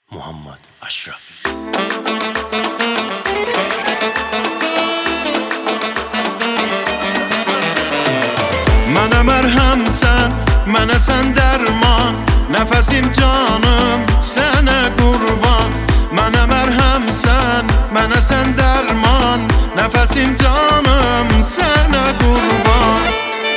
Muhammed Aşrafi. Mənə mərhəmsən, mənə sən dərman, nəfəsim canım sənə qurban. Mənə mərhəmsən, mənə sən dərman, nəfəsim canım sənə qurban.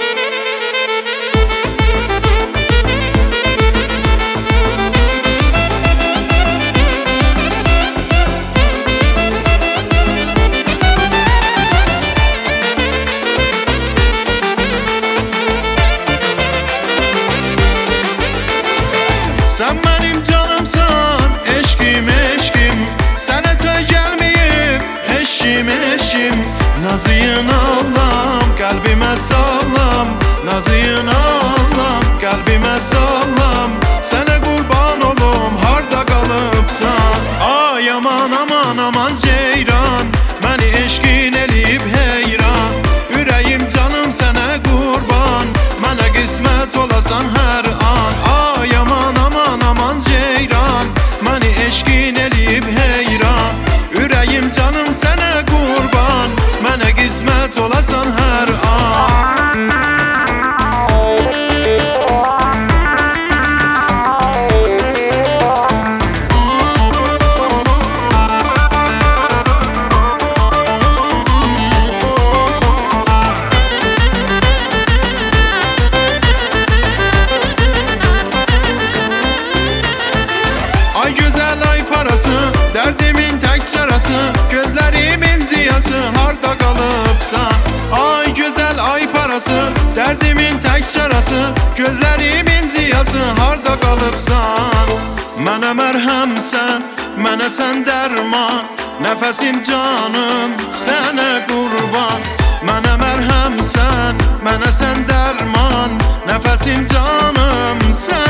Sen benim canımsan, eşkim eşkim, sana töy gelmeyip eşim eşim. Nazıyın Allah'ım, kalbime sallam, nazıyın Allah'ım, kalbime sallam. Sana kurban olum, harda kalıpsan. Ay aman aman aman ceyran, beni eşkin elip heyran. Yüreğim canım sana kurban, bana kısmet olasan her an. Ay aman aman aman ceyran, beni eşkin elip heyran. Yüreğim canım sana kurban, bana kısmet olasan her an. Ay güzel ay parası, derdimin tek çarası, gözlerimin ziyası, harda kalıpsan. Ay güzel ay parası, derdimin tek çarası, gözlerimin ziyası, harda kalıpsan. Mənə mərhəmsən, mənə sən dərman, nəfəsim canım sənə qurban. Mənə mərhəmsən, mənə sən dərman, nəfəsim canım sənə